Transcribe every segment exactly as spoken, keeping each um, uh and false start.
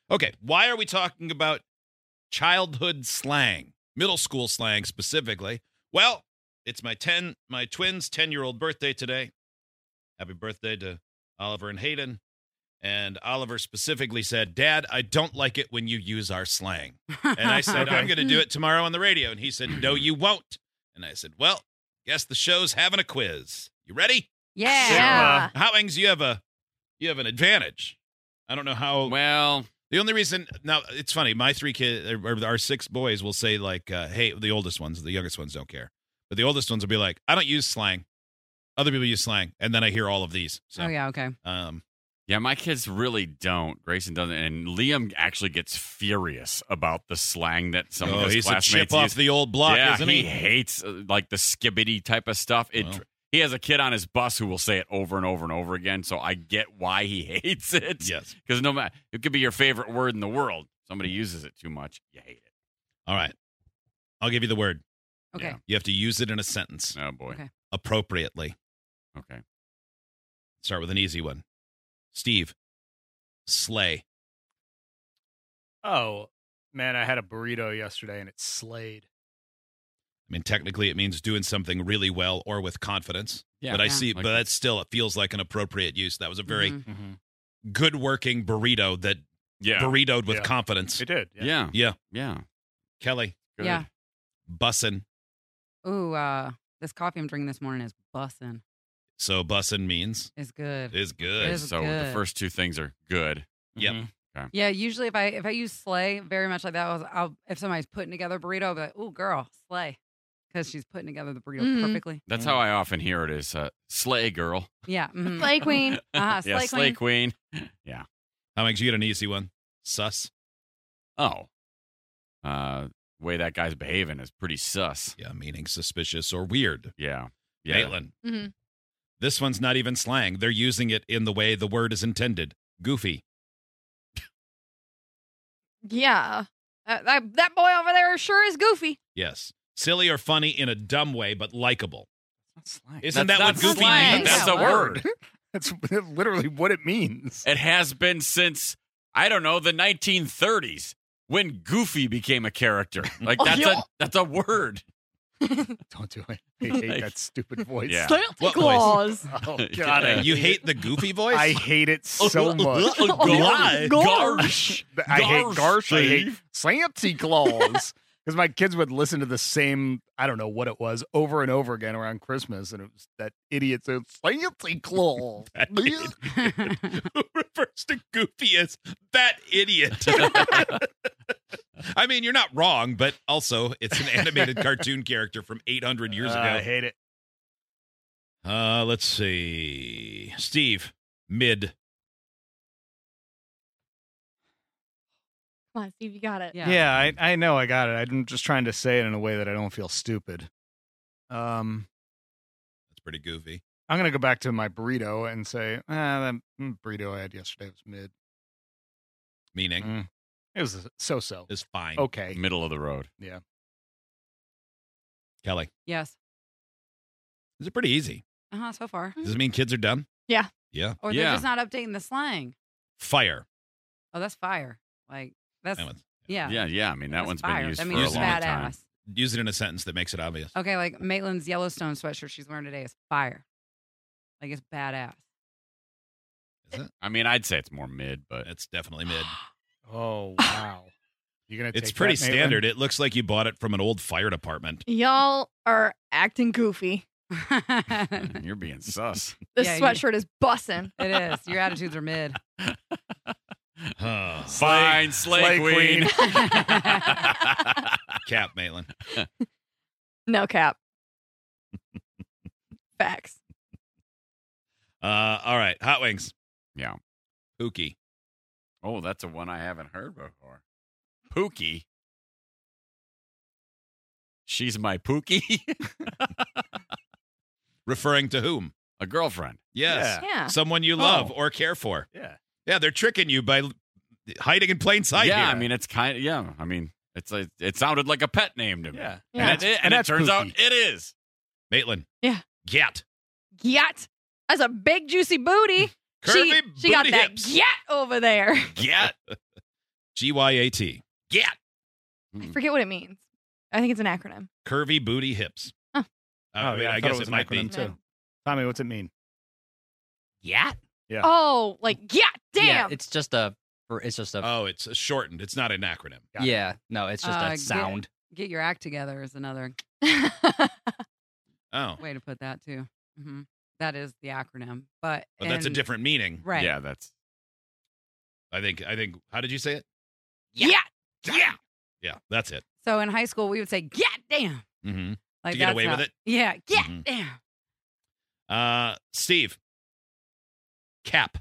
Okay, why are we talking about childhood slang, middle school slang specifically? Well, it's my ten, my twins' ten-year-old birthday today. Happy birthday to Oliver and Hayden. And Oliver specifically said, Dad, I don't like it when you use our slang. And I said, Okay. I'm going to do it tomorrow on the radio. And he said, no, you won't. And I said, well, guess the show's having a quiz. You ready? Yeah. Yeah. Howings, you have a you have an advantage. I don't know how. Well, The only reason now it's funny. My three kids, or our six boys, will say like, uh, "Hey," the oldest ones, the youngest ones don't care, but the oldest ones will be like, "I don't use slang. Other people use slang," and then I hear all of these. So, Oh, yeah, okay. um, yeah, my kids really don't. Grayson doesn't, and Liam actually gets furious about the slang that some oh, of his he's a classmates chip use. off the old block, yeah, isn't he he? hates uh, like the skibbity type of stuff. It. Well. He has a kid on his bus who will say it over and over and over again, so I get why he hates it. Yes. Because no matter, it could be your favorite word in the world. Somebody uses it too much, you hate it. All right, I'll give you the word. Okay. Yeah. You have to use it in a sentence Oh boy. Okay. appropriately. Okay. Start with an easy one. Steve, slay. Oh, man, I had a burrito yesterday and it slayed. I mean, technically, it means doing something really well or with confidence. Yeah. But I Yeah. see, Like but that's still, it feels like an appropriate use. That was a very Mhm. Mm-hmm. good working burrito that Yeah. burritoed with Yeah. confidence. It did. Yeah. Yeah. Yeah. Yeah. Kelly, Good. Yeah. bussin'. Ooh, uh, this coffee I'm drinking this morning is bussin'. So bussin' means It's good. is good. It is So the good. first two things are good. Yep. Mm-hmm. Yeah, usually if I if I use slay very much like that, I'll, I'll if somebody's putting together a burrito, I'll be like, "Ooh, girl, slay," because she's putting together the burrito Mhm. perfectly. That's how I often hear it is uh, slay girl. Yeah, mhm. Slay queen. Uh-huh, slay yeah, slay queen. queen. Yeah. How makes you get an easy one? Sus. Oh. Uh, way that guy's behaving is pretty sus. Yeah, meaning suspicious or weird. Yeah. Yeah. Maitland. Mhm. This one's not even slang. They're using it in the way the word is intended. Goofy. Yeah. Uh, that, that boy over there sure is goofy. Yes. Silly or funny in a dumb way, but likable. That's slang. Isn't That's that what not goofy slang. means? That's Yeah, a word. That's literally what it means. It has been since, I don't know, the nineteen thirties when Goofy became a character. Like, Oh, that's yeah. a that's a word. Don't do it. I hate Like- that stupid voice. Yeah. Santa What Claus. Oh, God. Yeah. I You hate hate the goofy voice? I hate it so much. Why? Garsh. I hate Garsh, Garsh. I hate Steve. Santa Claus. Because my kids would listen to the same, I don't know what it was, over and over again around Christmas. And it was that idiot said, Santa Claus. That idiot. Who refers to Goofy as that idiot? I mean, you're not wrong, but also it's an animated cartoon character from eight hundred years Uh, I ago. hate it. Uh, let's see. Steve, mid. Come on, Steve, you got it. Yeah. Yeah, I, I know I got it. I'm just trying to say it in a way that I don't feel stupid. Um, That's pretty goofy. I'm going to go back to my burrito and say, ah, that mm, burrito I had yesterday was mid. Meaning Mm. It was so-so. is fine. Okay. Middle of the road. Yeah. Kelly, Yes. is it pretty easy? Uh huh. So far, Does it mean kids are dumb? Yeah. Yeah. or they're Yeah. just not updating the slang. Fire. Oh, that's fire. Like that's That one's- yeah. Yeah, yeah. I mean, that That's one's fire. been used That for means a it's long badass. time. Use it in a sentence that makes it obvious. Okay, like Maitland's Yellowstone sweatshirt she's wearing today is fire. Like it's badass. Is it? I mean, I'd say it's more mid, but It's definitely mid. Oh, wow. You're going to take It's pretty that, Maitland? standard. It looks like you bought it from an old fire department. Y'all are acting goofy. you're being sus. This Yeah, you- sweatshirt is bussin'. It is. Your attitudes are mid. Huh. Fine, slay, slay queen. queen. Cap, Maitland. No cap. Facts. Uh, all right. Hot wings. Yeah. Pookie. Oh, that's a one I haven't heard before. Pookie. She's my Pookie. Referring to whom? A girlfriend. Yes. Yeah. Someone you love Oh. or care for. Yeah. Yeah, they're tricking you by l- hiding in plain sight yeah, here. I mean, it's kind of, yeah. I mean, it's a, it sounded like a pet name to me. Yeah. Yeah. And, it, and, and it that's turns out Pookie. it is. Maitland. Yeah. Get. Yat. That's a big juicy booty. Curvy she she got booty that hips. yat over there. Get. G Y A T. Gat. I forget what it means. I think it's an acronym. Curvy booty hips. Huh. Uh, Oh, I, mean, yeah, I I thought guess it was it an might be. acronym, too. Tommy, what's it mean? Yeah. Yeah. Oh, like yeah, Yeah, damn. it's just a. for- It's just a. Oh, it's a shortened. It's not an acronym. Got it. yeah. No, it's just Uh, a get- sound. Get your act together is another Oh, way to put that too. hmm That is the acronym, but but that's a and- different meaning. right. Yeah, that's I think. I think. How did you say it? yeah. Yeah. Yeah, that's it. So in high school, we would say "get damn." Mm-hmm. Like To get that's away how- with it? Yeah, get Mhm. damn. Uh, Steve. Cap.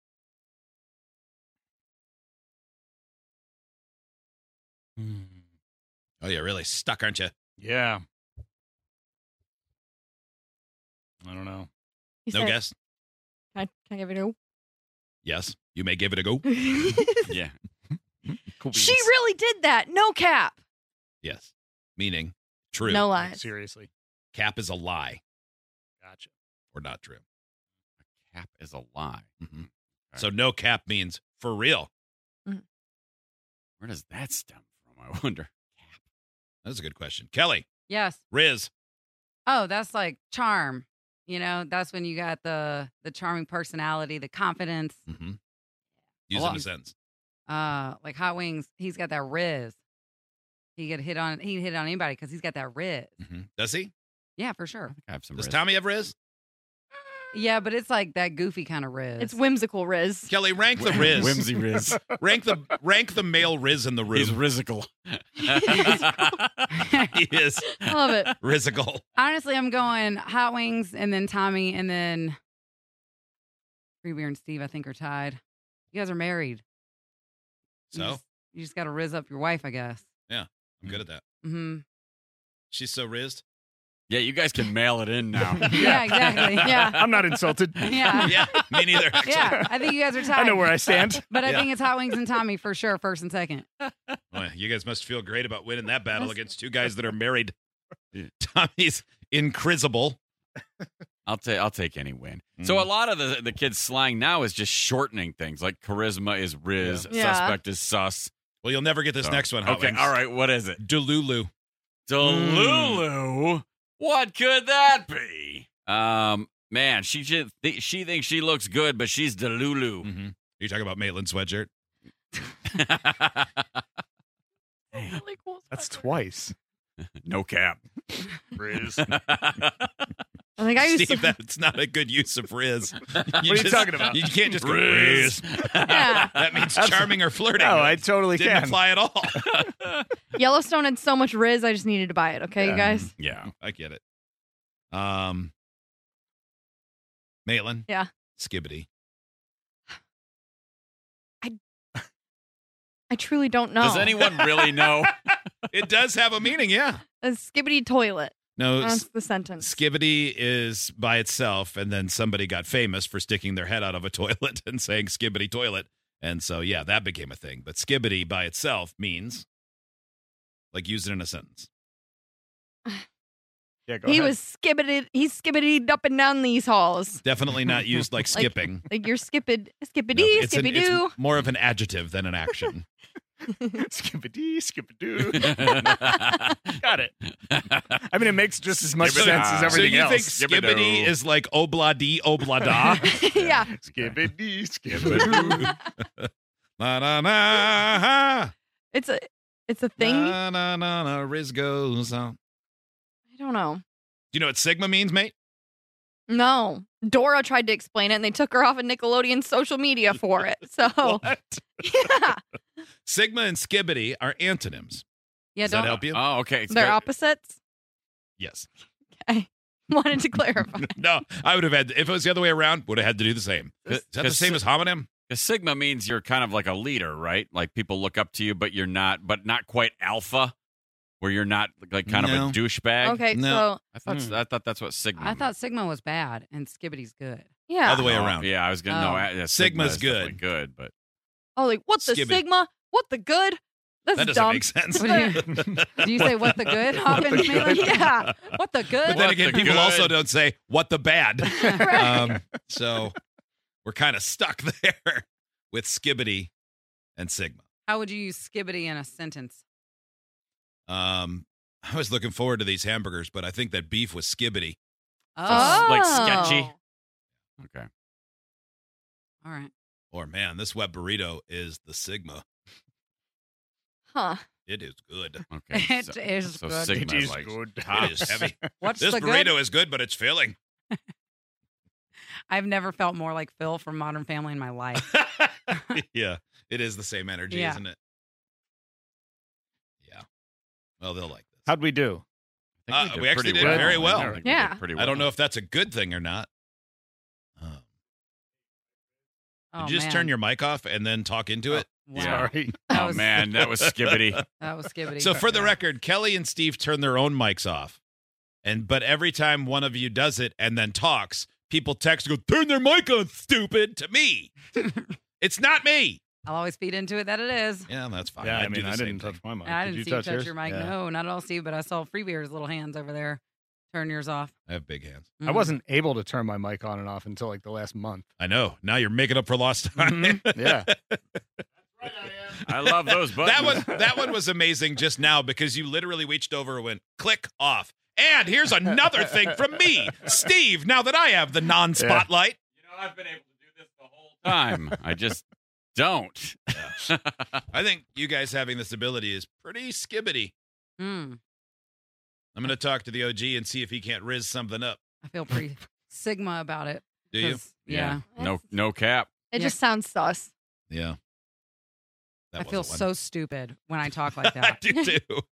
Oh, you're really stuck, aren't you? Yeah. I don't know. You No said- guess. Can I, can I give it a Yes, you may give it a go. yeah. Cool She beans. really did that. No cap. Yes, meaning true. No Like, lies. seriously. Cap is a lie Gotcha. or not true. Cap is a lie. hmm So no cap means for real. Where does that stem from? I wonder. That's a good question. Kelly, Yes. Riz. Oh, that's like charm. You know, that's when you got the the charming personality, the confidence. Mm-hmm. Use lot. it in a sentence. Uh, like Hot Wings, he's got that riz. He could hit on he hit on anybody because he's got that riz. Mm-hmm. Does he? Yeah, for sure. I think I have some. Does riz. Tommy have Riz? Yeah, but it's like that goofy kind of riz. It's whimsical, Riz. Kelly, rank the Riz. Whimsy Riz. rank the rank the male Riz in the room. He's Rizical. he is I love it. Rizical. Honestly, I'm going Hot Wings and then Tommy and then Free Beer and Steve, I think, are tied. You guys are married. You So just, you just got to riz up your wife, I guess. I'm good at that. hmm She's so rizzed. Yeah, you guys can mail it in now. Yeah, exactly. Yeah. I'm not insulted. Yeah. Yeah, me neither. Actually. Yeah, I think you guys are tied. I know where I stand. But I Yeah. think it's Hot Wings and Tommy for sure, first and second. Well, you guys must feel great about winning that battle That's- against two guys that are married. Tommy's incrisible. I'll take I'll take any win. So a lot of the the kids' slang now is just shortening things. Like charisma is Riz, Yeah. suspect is sus. Well, you'll never get this So- next one. Hot Okay, Wings. all right. What is it? Delulu. Delulu. What could that be? Um, man, she should th- she thinks she looks good, but she's Delulu. Mm-hmm. You talking about Maitland sweatshirt? Really cool That's sweater. twice. No cap. Riz. I think I used Steve, to. that's not a good use of Riz. what are you talking about? You can't just go Riz. Riz. Yeah. That means That's- charming or flirting. No, I totally Didn't can. apply at all. Yellowstone had so much Riz, I just needed to buy it. Okay, Yeah. you guys. Yeah. I get it. Um, Maitland. Yeah. Skibbity. I truly don't know. Does anyone really know? It does have a meaning, yeah. A skibbity toilet. No, That's the sentence. Skibbity is by itself, and then somebody got famous for sticking their head out of a toilet and saying skibbity toilet. And so, yeah, that became a thing. But skibbity by itself means, like, use it in a sentence. Yeah, go He ahead. was skibbited. He skibbitied up and down these halls. Definitely not used like Like, skipping. Like you're skippid, skippity, No, it's, an- skippy doo. it's more of an adjective than an action. Skippity, skippadoo. Got it. I mean, it makes just as much Skibbity. sense as So everything so you else. think Skibbidoo. skibbity is like obla-dee, obla-da? Yeah. Skibbity, skibbadoo. Na na na. It's a it's a thing. Na na na na. Riz goes on. I don't know. Do you know what Sigma means, mate? No. Dora tried to explain it and they took her off of Nickelodeon's social media for it. So What? yeah. Sigma and skibbity are antonyms. Yeah, Does that don't help you? Oh, okay. It's They're good. opposites. Yes. I wanted to clarify. No, I would have had, if it was the other way around, would have had to do the same. Is that the Because- same as homonym? 'Cause Sigma means you're kind of like a leader, right? Like people look up to you, but you're not, but not quite alpha, where you're not like kind No. of a douchebag. Okay, No. I thought Hmm. I thought that's what Sigma. I thought Sigma was bad and Skibbity's good. so yeah. Other way Oh, around. Yeah, I was gonna know. Oh. Yeah, Sigma Sigma's is definitely good. good, but Oh, like what the Skibby. Sigma? What the good? That's That doesn't dumb. make sense. What do you, do you say what the good? Hoppin, the good? Yeah. What the good? But then What again, the people good? also don't say, what the bad? Right. um, so we're kind of stuck there with skibbity and Sigma. How would you use skibbity in a sentence? Um, I was looking forward to these hamburgers, but I think that beef was skibbity. Oh, like sketchy. Okay. all right. Or man, this web burrito is the Sigma. Huh. It is good. Okay. It is so good. Sigma It is like good. It is heavy. What's This the burrito good? is good, but it's filling. I've never felt more like Phil from Modern Family in my life. Yeah, it is the same energy, Yeah. isn't it? Yeah. Well, they'll like this. How'd we do? I Uh, think we did actually pretty did very I well. think we Yeah. did pretty I don't well. know if that's a good thing or not. Um, Oh, did you just man. turn your mic off and then talk into it? Wow. Sorry. That Oh was- man, that was skibbity. That was skibbity. So for the Yeah. record, Kelly and Steve turn their own mics off. And but every time one of you does it and then talks, people text and go, turn their mic on, stupid, to me. It's not me. I'll always feed into it that it is. Yeah, that's fine. Yeah, I do mean, the I same didn't thing. touch my mic. I Did didn't you see you touch touch yours? your mic. Yeah. No, not at all, Steve. But I saw Freebeer's little hands over there. Turn yours off. I have big hands. I Mm. wasn't able to turn my mic on and off until like the last month. I know. Now you're making up for lost time. Mhm. Yeah. I love those buttons. That one that one was amazing just now because you literally reached over and went click off. And here's another thing from me, Steve, now that I have the non-spotlight. You know, I've been able to do this the whole time. I just don't. I think you guys having this ability is pretty skibbity. Mm. I'm going to talk to the O G and see if he can't riz something up. I feel pretty Sigma about it. Do you? 'cause, Yeah. No, no cap. It Yeah. just sounds sus. Yeah. That I feel wasn't so stupid when I talk like one. I that. do too.